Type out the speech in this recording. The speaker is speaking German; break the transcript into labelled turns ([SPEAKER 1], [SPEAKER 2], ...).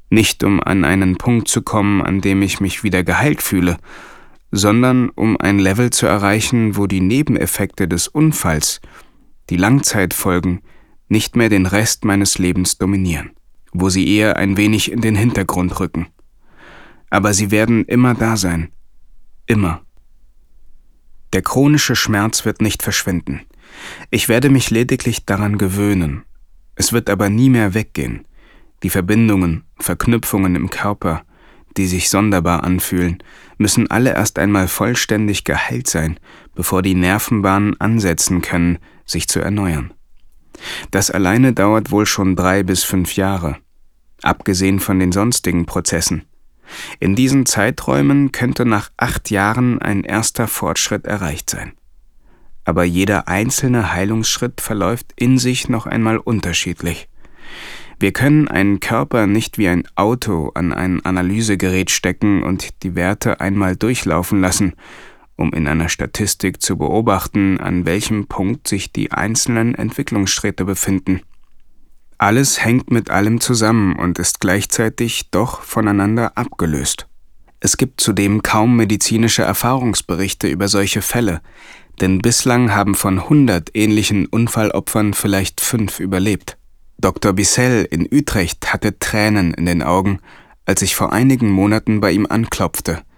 [SPEAKER 1] Nicht um an einen Punkt zu kommen, an dem ich mich wieder geheilt fühle, sondern um ein Level zu erreichen, wo die Nebeneffekte des Unfalls, die Langzeitfolgen, nicht mehr den Rest meines Lebens dominieren, wo sie eher ein wenig in den Hintergrund rücken. Aber sie werden immer da sein. Immer. Der chronische Schmerz wird nicht verschwinden. Ich werde mich lediglich daran gewöhnen. Es wird aber nie mehr weggehen. Die Verbindungen, Verknüpfungen im Körper, die sich sonderbar anfühlen, müssen alle erst einmal vollständig geheilt sein, bevor die Nervenbahnen ansetzen können, sich zu erneuern. Das alleine dauert wohl schon 3 bis 5 Jahre, abgesehen von den sonstigen Prozessen. In diesen Zeiträumen könnte nach 8 Jahren ein erster Fortschritt erreicht sein. Aber jeder einzelne Heilungsschritt verläuft in sich noch einmal unterschiedlich. Wir können einen Körper nicht wie ein Auto an ein Analysegerät stecken und die Werte einmal durchlaufen lassen, um in einer Statistik zu beobachten, an welchem Punkt sich die einzelnen Entwicklungsschritte befinden. Alles hängt mit allem zusammen und ist gleichzeitig doch voneinander abgelöst. Es gibt zudem kaum medizinische Erfahrungsberichte über solche Fälle, denn bislang haben von 100 ähnlichen Unfallopfern vielleicht 5 überlebt. Dr. Bissell in Utrecht hatte Tränen in den Augen, als ich vor einigen Monaten bei ihm anklopfte.